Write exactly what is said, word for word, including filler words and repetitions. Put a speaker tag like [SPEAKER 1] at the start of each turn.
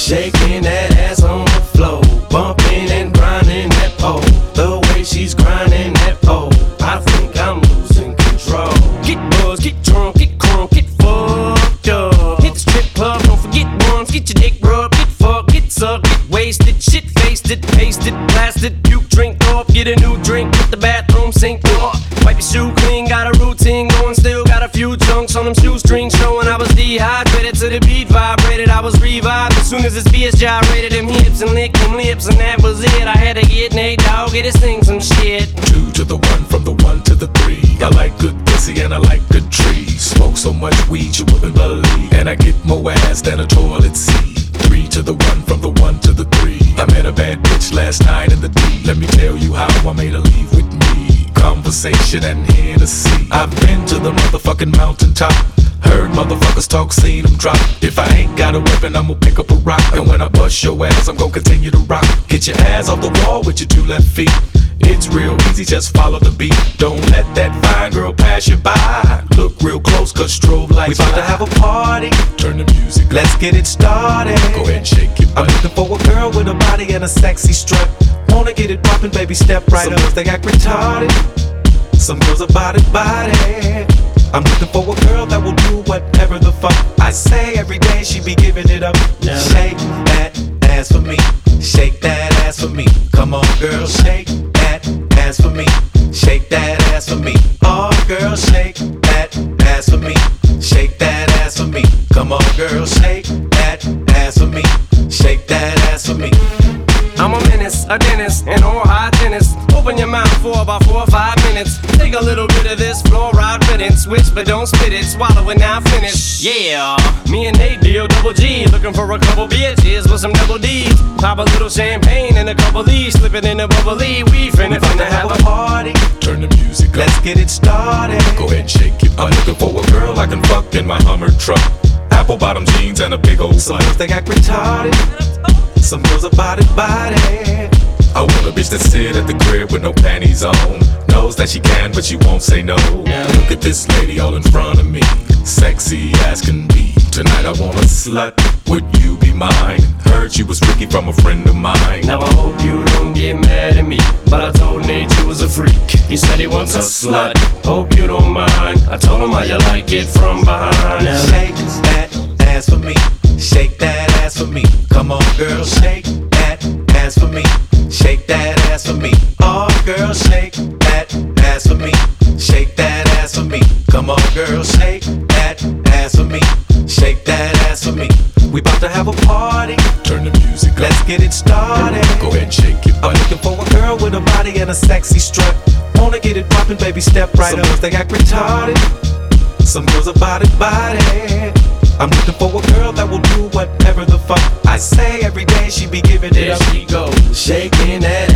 [SPEAKER 1] shaking that ass on the floor, bumping and grinding that pole. The way she's grinding that pole, I think I'm losing control. Get buzzed, get drunk, get crunk, get fucked up. Hit the strip club, don't forget once, get your dick rubbed, get fucked, get sucked, get wasted, shit faced it, pasted, blasted, puke, drink off, get a new drink, get the bathroom sink off. Wipe your shoe clean, got a routine going, still got a few chunks on them shoestrings showing I was dehydrated to the beat vibrated. I was revived as soon as this bitch gyrated them hips and licked them lips, and that was it. I had to get Nate Dogg, get his thing some shit.
[SPEAKER 2] Two to the one, from the one to the three. I like good pussy and I like good trees. Smoke so much weed you wouldn't believe, and I get more ass than a toilet seat. Three to the one, from the one to the three. I met a bad bitch last night in the D. Let me tell you how I made her leave with me. Conversation and Hennessy. I've been to the motherfucking mountaintop. Heard motherfuckers talk, seen them drop. If I ain't got a weapon, I'ma pick up a rock. And when I bust your ass, I'm gon' continue to rock. Get your ass off the wall with your two left feet. It's real easy, just follow the beat. Don't let that fine girl pass you by. Look real close, cause strobe lights.
[SPEAKER 1] We about to have a party,
[SPEAKER 2] turn the music up.
[SPEAKER 1] Let's get it started.
[SPEAKER 2] Go ahead and shake it.
[SPEAKER 1] I'm looking for a girl with a body and a sexy strut. Wanna get it poppin', baby, step right
[SPEAKER 2] Some
[SPEAKER 1] up. Some girls, they act retarded. Some girls are body, body. I'm looking for a girl that will do whatever the fuck I say. Every day she be giving it up. Yeah. Shake that ass for me. Shake that ass for me. Come on, girl, shake that ass for me. Shake that ass for me. Oh, girl, shake that ass for me. Shake that ass for me. Come on, girl, shake that ass for me. Shake that ass for me. I'm a menace, a dentist, an oral hygienist. Open your mouth for about four or five minutes. Take a little bit of this fluoride riddance. Switch but don't spit it, swallow it now finish. Yeah, me and Nate D O double G, looking for a couple bitches with some double D's. Pop a little champagne and a couple D's, slip it in a bubbly. We finna, finna have a party.
[SPEAKER 2] Turn the music up.
[SPEAKER 1] Let's get it started.
[SPEAKER 2] Go ahead and shake it. I'm looking for a girl I can fuck in my Hummer truck. Apple bottom jeans and a big old
[SPEAKER 1] Some girls, they act retarded. Some girls are body, body.
[SPEAKER 2] I want a bitch that sit at the crib with no panties on. Knows that she can, but she won't say no. Now look at this lady all in front of me, sexy as can be. Tonight I want a slut, would you be mine? Heard she was freaky from a friend of mine.
[SPEAKER 1] Now I hope you don't get mad at me, but I told Nate you was a freak. He said he wants a slut, hope you don't mind. I told him how you like it from behind. Now shake that ass for me. Shake that ass for me. Come on, girl, shake that ass for me. Shake that ass for me. Oh, girl, shake that ass for me. Shake that ass for me. Come on, girl, shake that ass for me. Shake that ass for me. We about to have a party.
[SPEAKER 2] Turn the music up.
[SPEAKER 1] Let's get it started.
[SPEAKER 2] Go ahead and shake it.
[SPEAKER 1] I'm looking for a girl with a body and a sexy strut. Wanna get it poppin', baby, step right
[SPEAKER 2] Some
[SPEAKER 1] up. Some girls, they act retarded. Some girls are body, body. I'm looking for a girl that will do whatever the fuck I say. Every day she be giving it
[SPEAKER 3] There
[SPEAKER 1] up.
[SPEAKER 3] she goes, shaking that